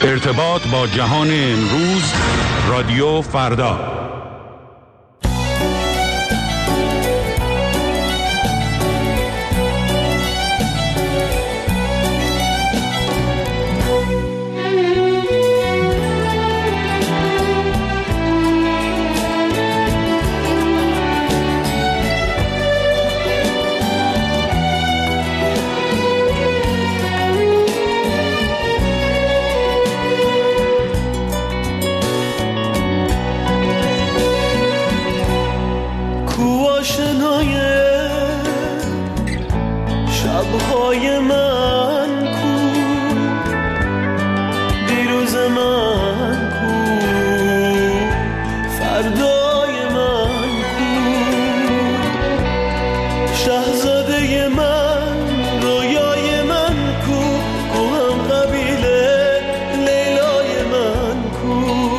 ارتباط با جهان امروز، رادیو فردا. شبهای من کو، دیروز من کو، فردای من کو، شاهزاده من، رویای من کو، کو هم قبیله لیلای من کو.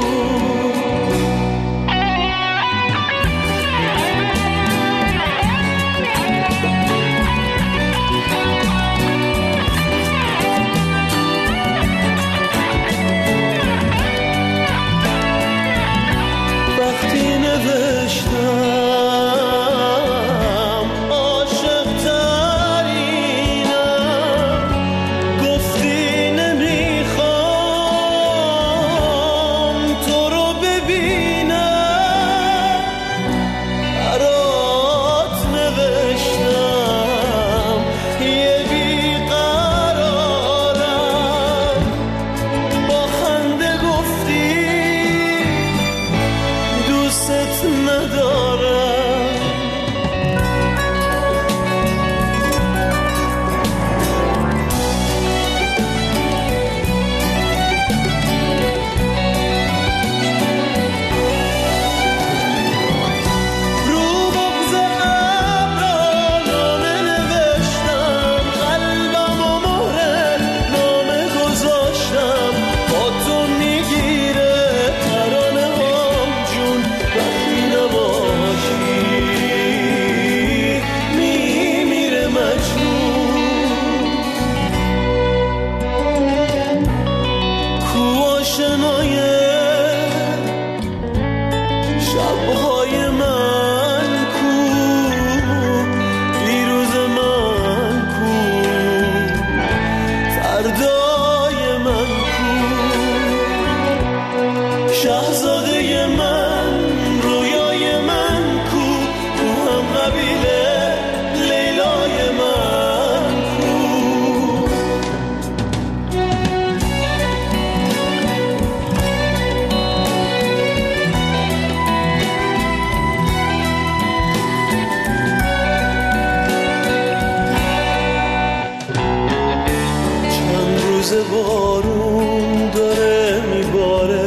بارون داره میباره،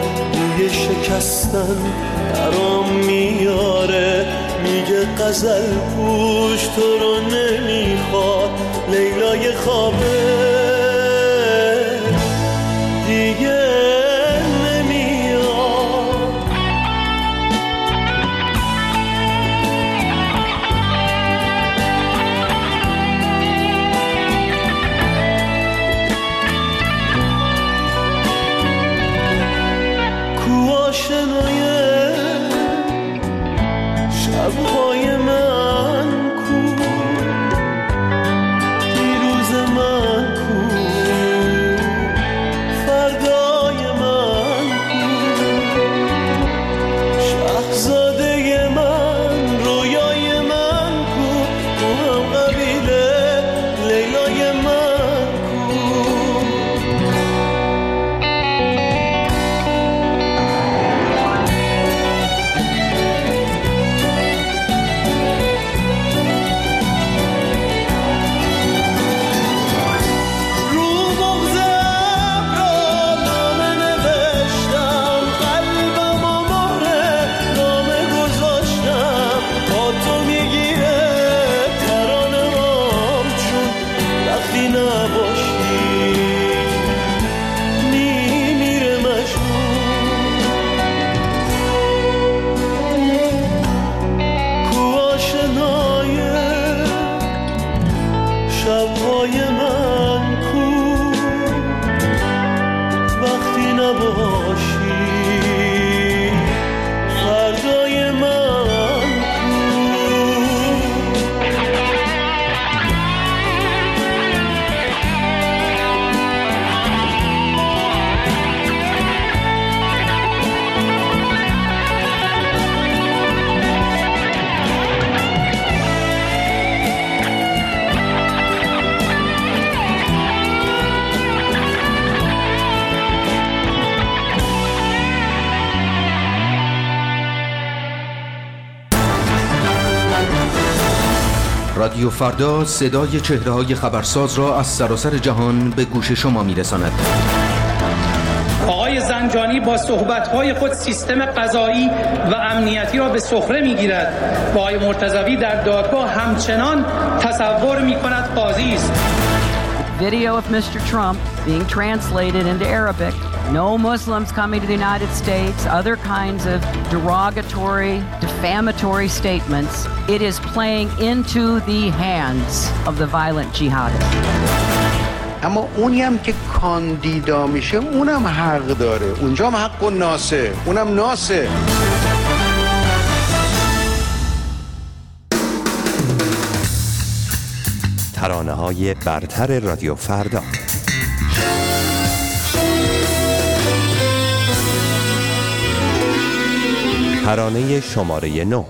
روی شکستن برام میاره، میگه غزل پوش تو رو نمیخواد، لیلای خوابه دیگه شبهای من کو، دیروز من کو، رادیو فردا صدای چهره‌های خبرساز را از سراسر جهان به گوش شما می‌رساند. آقای زنجانی با صحبت‌های خود سیستم قضایی و امنیتی را به سخره می‌گیرد و آقای مرتضوی در دادگاه همچنان تصور می‌کند قاضی است. Video of Mr. Trump being translated into Arabic. No Muslims coming to the United States, other kinds of derogatory, defamatory statements. It is playing into the hands of the violent jihadists. اما اونی هم که کاندیدا میشه اونم حق داره، اونجا هم حق و ناسه، اونم ناسه. ترانه‌های برتر رادیو فردا. ترانه شماره 9.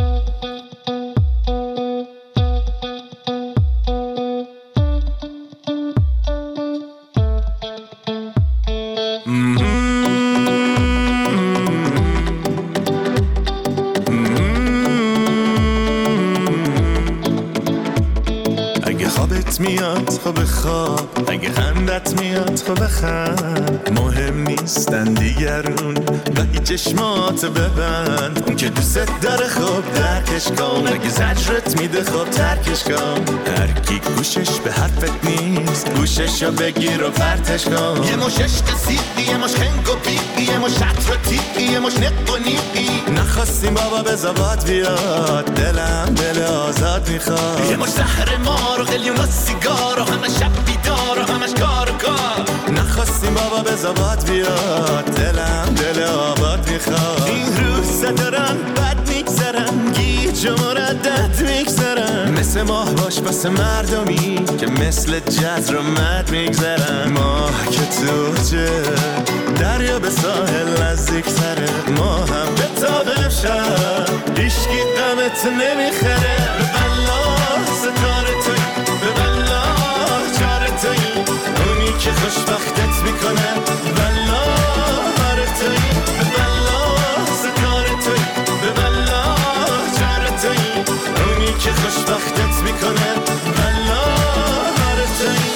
خب خواب اگه خندت میاد خب بخند، مهم نیستن دیگرون گاهی چشمات ببند، اون که دوست داره خب درکش کن، اگه زجرت میده خب ترکش کن، هر کی گوشش به حرفت نیست گوششو بگیر و پرتش کن. یه مش عشق سیقی، یه مش خنگ و پیقی، یه مش عطر تیقی، یه مش نق و نیقی، نخواستیم بابا به زباد بیاد، دلم دل آزاد میخواد، یه مش زهر مار و قلیون و سیگار و همه شب بیدار و همش کار و کار، نخواستیم بابا به زباد بیاد، دلم دل آباد میخواد. این روزا دارن بد میگذرن، گیج و مردد میگذرن، مثل ماه باش واسه مردمی که مثل جزر و مد میگذرن، ماه که توجه دریا به ساحل نزدیکتره، ما هم به تابه شد هیشکی قمت نمیخره، به بلا ستاره توی به بلا چاره توی، اونی که خوشبختت میکنه بلا هاره توی، به بلا ستاره توی به بلا چاره توی، اونی که خوشبختت میکنه بلا هاره توی.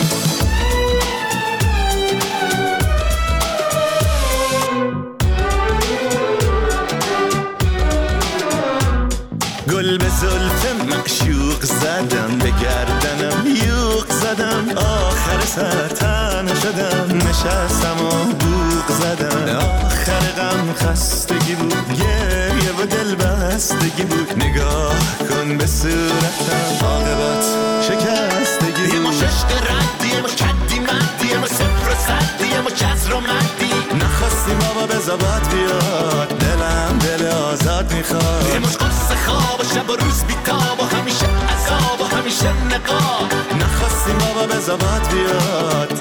گل به زلف معشوق زدم، به گردنم یوق زدم، آخر سر تنها شدم، نشستم و بوق زدم، آخر غم خستگی بود، گریه و دل بستگی بود، نگاه کن به صورتم عاقبت شکستگی، یه مش عشق ردی، یه مش کدی مدی، یه مش صفر و صدی، یه مش جزر و مدی، نخواستیم بابا به زباد بیاد، دلم دل آزاد میخواد، یه مش قرص خواب و شب و روز بیتاب و همیشه عذاب و همیشه نقاب، نخواستیم بابا به زباد بیاد.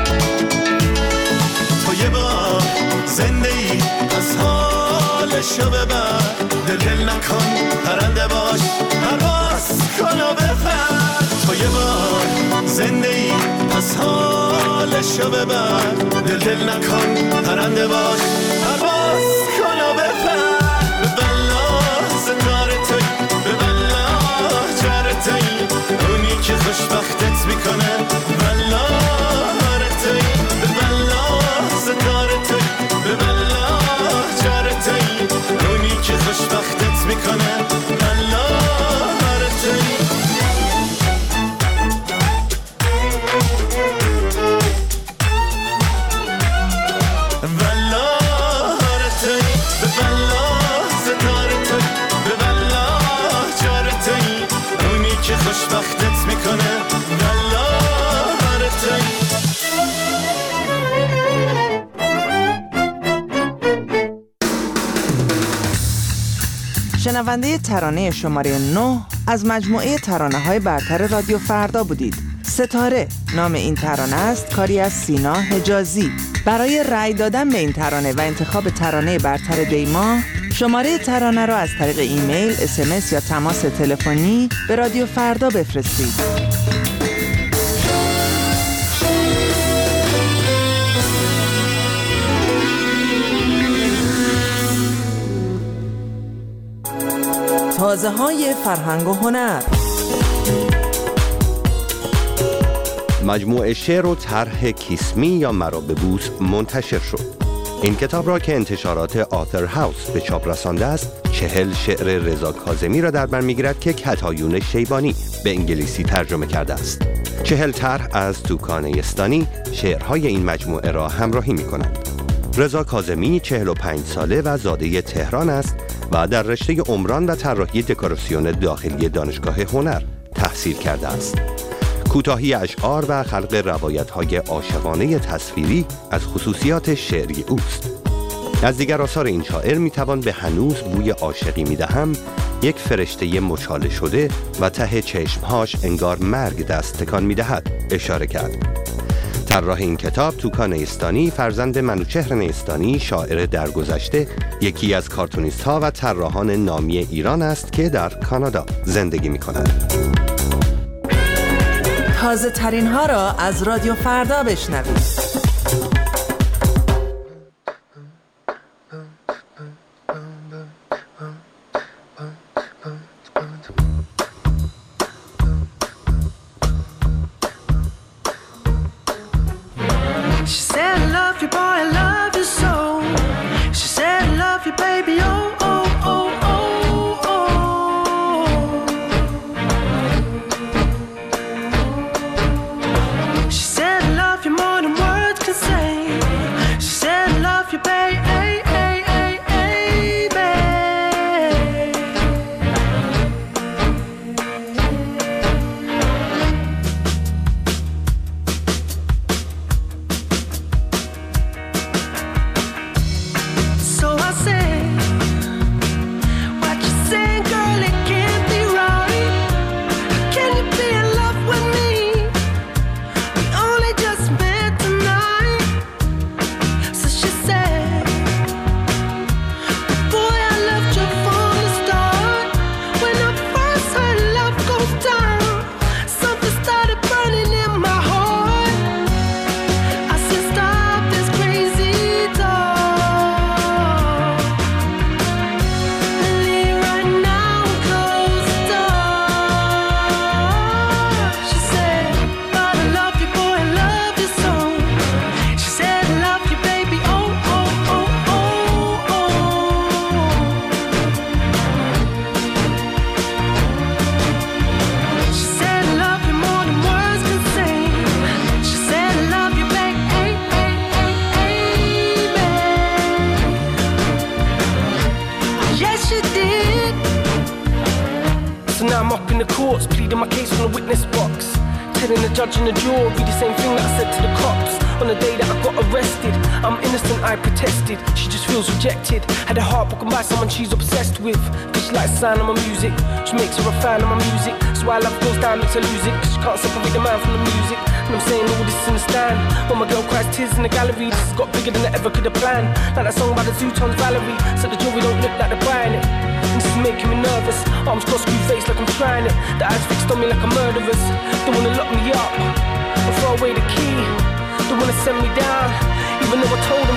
تو یه بار زنده ای از حالشو ببر، دل نکن پرنده باش پرواز کن و بپر، تو یه بار زنده ای از حالشو ببر، دل نکن پرنده باش پرواز کن و بپر، به بلا ستاره توی به بلا چاره توی، اونی که خوشبختت میکنه بلا هاره توی، به بلا ستاره توی به بلا چاره توی، اونی که خوشبختت میکنه بلا هاره توی. خوشبختت میکنه بلا هاره توی. شنونده ترانه شماره 9 از مجموعه ترانه‌های برتر رادیو فردا بودید. ستاره نام این ترانه است، کاری از سینا حجازی. برای رأی دادن به این ترانه و انتخاب ترانه برتر دیما، شماره ترانه را از طریق ایمیل، SMS یا تماس تلفنی به رادیو فردا بفرستید. تازه‌های فرهنگ و هنر. مجموعه شعر و طرح کیسمی یا مرا ببوس منتشر شد. این کتاب را که انتشارات آثر هاوس به چاپ رسانده است 40 شعر رضا کاظمی را در بر می‌گیرد که کتایون شیبانی به انگلیسی ترجمه کرده است. 40 طرح از توکان یزدانی شعرهای این مجموعه را همراهی می‌کنند. رضا کاظمی 45 ساله و زاده تهران است و در رشته عمران و طراحی دکوراسیون داخلی دانشگاه هنر تحصیل کرده است. کوتاهی اشعار و خلق روایت‌های عاشقانه تصویری از خصوصیات شعری اوست. از دیگر آثار این شاعر میتوان به هنوز بوی عاشقی میدهم، یک فرشته مچاله شده و ته چشمهاش انگار مرگ دست تکان میدهد اشاره کرد. طراح این کتاب توکان نیستانی فرزند منوچهر نیستانی شاعر درگذشته، یکی از کارتونیست‌ها و طراحان نامی ایران است که در کانادا زندگی می‌کند. تازه ترین ها را از رادیو فردا بشنوید. judge and the jury, the same thing that I said to the cops on the day that I got arrested. I'm innocent, I protested. She just feels rejected. Had her heart broken by someone she's obsessed with. Cause she likes the sound of my music. She makes her a fan of my music. So why love goes down makes her lose it. Cause she can't separate the man from the music. And I'm saying all this in the stand. When my girl cries tears in the gallery, this has got bigger than I ever could have planned. Like that song by the Zootons, Valerie. So the jury don't look like they're buying it. And this is making me nervous. Arms crossed, screw face like I'm trying it. The eyes fixed on me like a murderer's. Don't wanna lock me up or throw away the key. Don't wanna send me down. Even though I told them